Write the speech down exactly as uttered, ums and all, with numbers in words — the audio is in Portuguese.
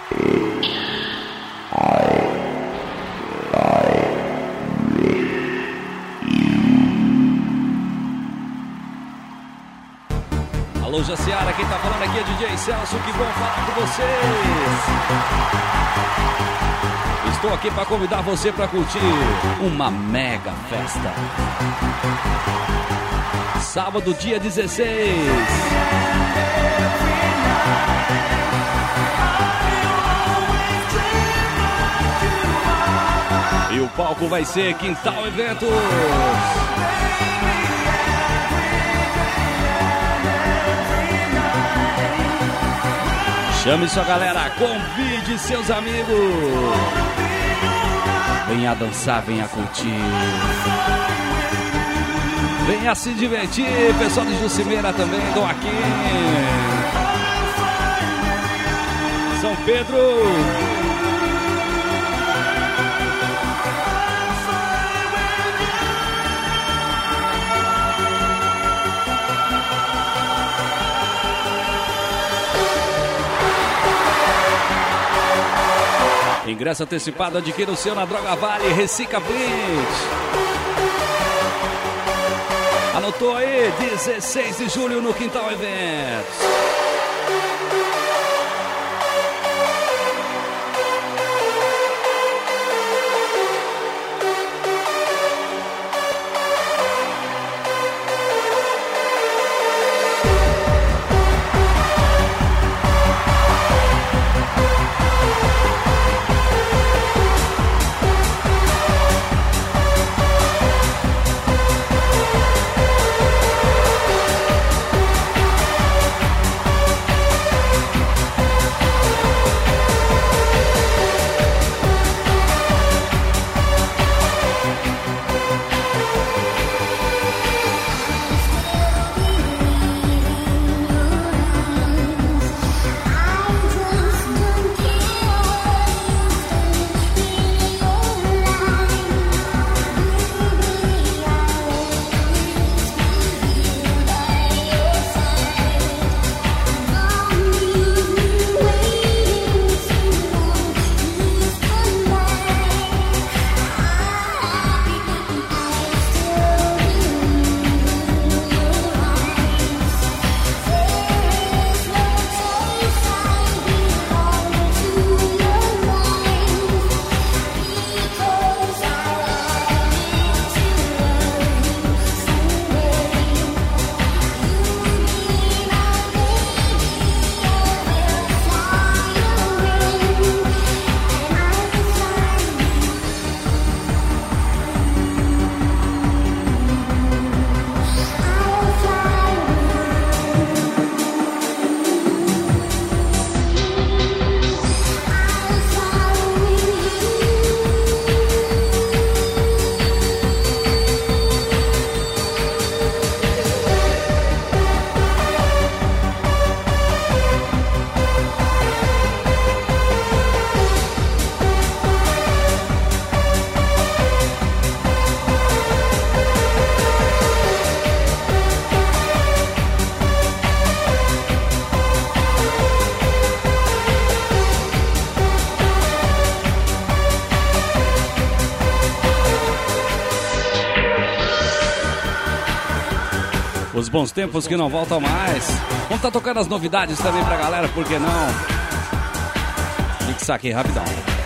Alô, Jaciara, quem tá falando aqui é D J Celso, que bom falar com vocês. Estou aqui para convidar você para curtir uma mega festa. Sábado, dia dezesseis. E o palco vai ser Quintal Eventos. Chame sua galera, convide seus amigos. Venha dançar, venha curtir. Venha se divertir, pessoal de Jucimeira também, do aqui. São Pedro. Ingresso antecipado, adquira o seu na Droga Vale, Recica Print. Anotou aí? dezesseis de julho no Quintal Eventos. Os bons tempos que não voltam mais. Vamos estar tocando as novidades também pra galera, por que não? Mixar aqui rapidão.